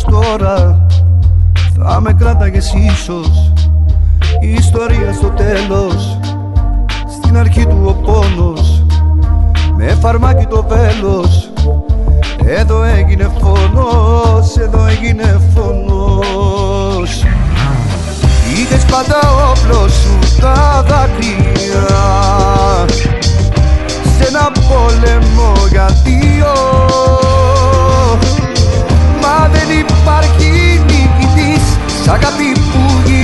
τώρα θα με κράταγες ίσως. Η ιστορία στο τέλος, στην αρχή του ο πόνος, με φαρμάκι το βέλος. Εδώ έγινε φόνος, εδώ έγινε φόνος. Είχες πάντα όπλο σου τα δάκρυα, σε ένα πόλεμο για δύο. Μα δεν υπάρχει νικητής σ' αγάπη που